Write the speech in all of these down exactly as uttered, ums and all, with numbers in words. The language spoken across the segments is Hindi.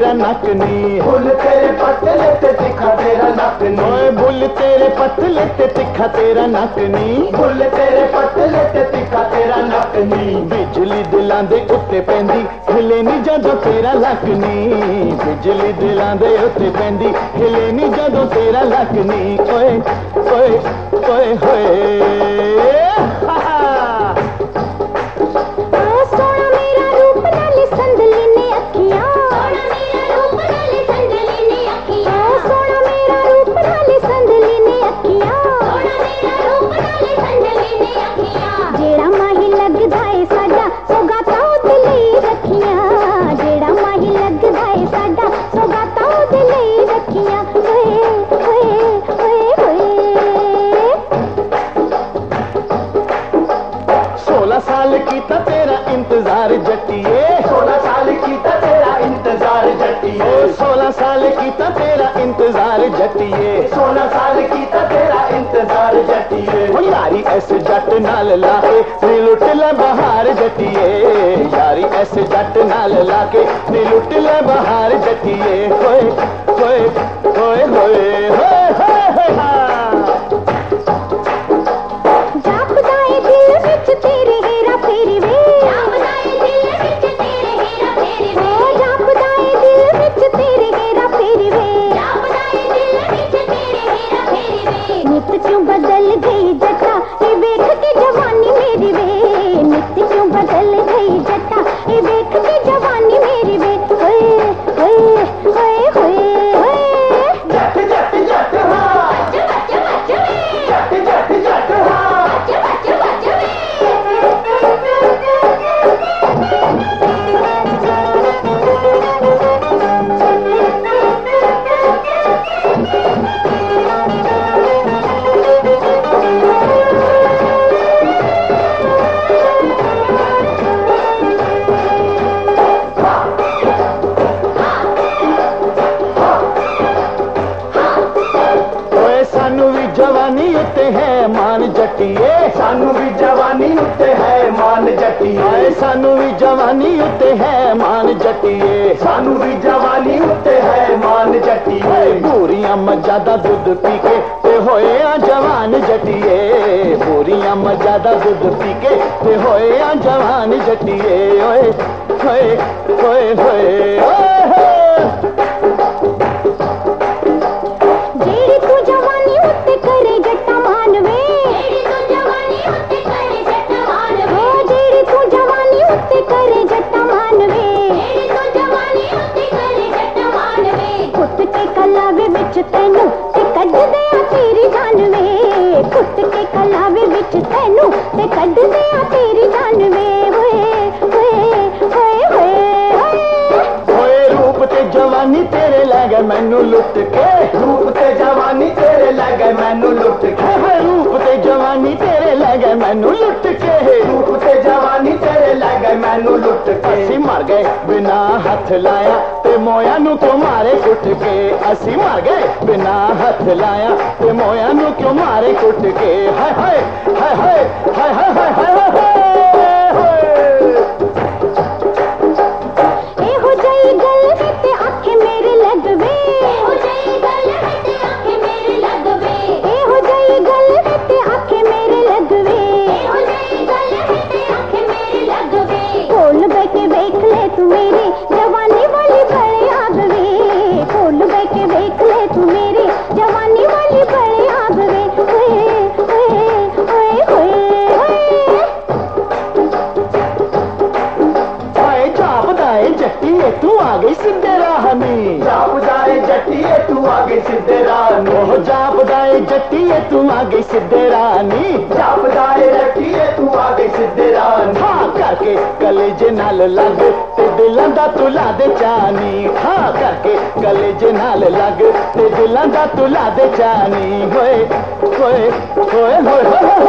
तेरा नक नी, बुल तेरे पतले ते तिखा तेरा नक नी, ओए बुल तेरे पतले ते तिखा तेरा नक नी, बुल तेरे पतले ते तिखा तेरा नक नी। बिजली दिलां दे उत्ते पैंदी हिले नी जदों तेरा लक नी, बिजली दिलां दे उत्ते पैंदी हिले नी जदों तेरा लक नी। ओए ओए ओए होए साल कीता तेरा इंतजार जट्टिए, सोलह साल कीता तेरा इंतजार जट्टिए, सोलह साल कीता तेरा इंतजार जट्टिए, सोलह साल कीता तेरा इंतजार जट्टिए। ओ यारी ऐसे जट नाल लाके नी लुट ले बहार जट्टिए, यारी ऐसे जट नाल लाके नी लुट ले बहार जट्टिए। होए होए होए होए होए होए क्यों बदल गई जटा ये देख के जवानी मेरी वे, नित्य क्यों बदल गई जटा ये देख के जवानी मेरी वे। होए होए होए होए होए जट जट जट हाँ, बच बच बच वे, जट जट जट हाँ, बच बच बच वे। जवानी उत्ते है मान जट्टिए, सानू भी जवानी उत्ते है मान जट्टिए, सानू भी जवानी उत्ते है मान जट्टिए, सानू भी जवानी उत्ते है मान जट्टिए। पूरियां मज्जा दा दुध पी के ते होए आ जवान जट्टिए, पूरियां मज्जा दा दुध पी के ते होए आ जवान जट्टिए। ओए होए होए होए ओए तेनू ते कड दिया तेरी जान वे, कुट के कलावे विच तेनू ते कड दिया तेरी जान वे। होए होए होए होए होए रूप ते जवानी तेरे लै गए मैनू लुट के, रूप ते जवानी तेरे लै गए मैनू लुट के, रूप ते जवानी तेरे लै गए मैनू लुट के, रूप ते जवानी तेरे लै गए मैनू लुट के। असी मर गए बिना हथ लाया ते मोया नू क्यों मारे कुट के, असी मर गए बिना हथ लाया ते मोया नू क्यों मारे कुट के। हाय हाय हाय हाय हाय हाय हाय हाय हाय एहो जई गल है ते आखे मेरे लगवे, एहो जई गल है ते आखे मेरे लगवे, एहो जई गल है ते आखे मेरे लगवे, एहो जई गल है ते आखे मेरे लगवे। कोल बैठे देख ले तू मेरी जवानी वाली बड़े आग वे, कोल बैठे देख ले तू मेरी जवानी वाली बड़े आग वे। होए होए होए होए हाय जापदाए जट्टिए तू आ गई सिद्धे राह नी, जापदाए जट्टिए तू आ गई सिद्धे राह नी, ओह जापदाए जट्टिए तू आ गई सिद्धे राह नी, जापदाए जट्टिए तू आ गई सिद्धे राह नी। हाँ करके कलेजे नाल लग ते दिलां दा तू ला दे चानी, हाँ करके कलेजे नाल लग ते दिलां दा तू ला दे चानी। होए होए होए होए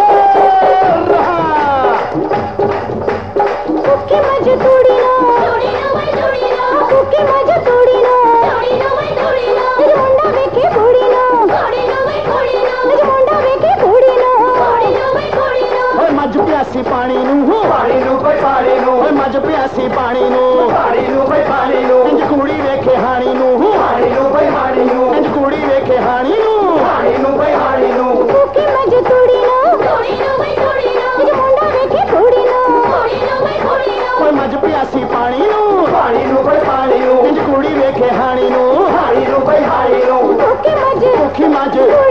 कुकी मजदूरी नो दूरी नो वै दूरी नो, कुकी मजदूरी नो दूरी नो वै दूरी नो, तेरे मुंडा वेखे बूढ़ी नो दूरी नो वै बूढ़ी नो, तेरे मुंडा वेखे बूढ़ी नो दूरी नो वै बूढ़ी नो। ओए मज प्यासी पानी नू, पानी नू भाई पानी नू, ओए मज प्यासी पानी नू, पानी नू भाई पानी नू, इंज कुड़ी वेखे हानी नू हानी नू भाई हानी नू इंज कुड़ी वेखे हानी नू हानी नू भाई हानी नू भूखी मज कुड़ी नू कुड़ी नू भाई कुड़ी नू इंज मुंडा वेखे कुड़ी नू कुड़ी नू भाई कुड़ी नू कोई मज प्यासी पानी नू पानी नू भाई पानी नू इंज कुड़ी वेखे हानी नू हानी नू भाई हानी नू भूखी मज भूखी मज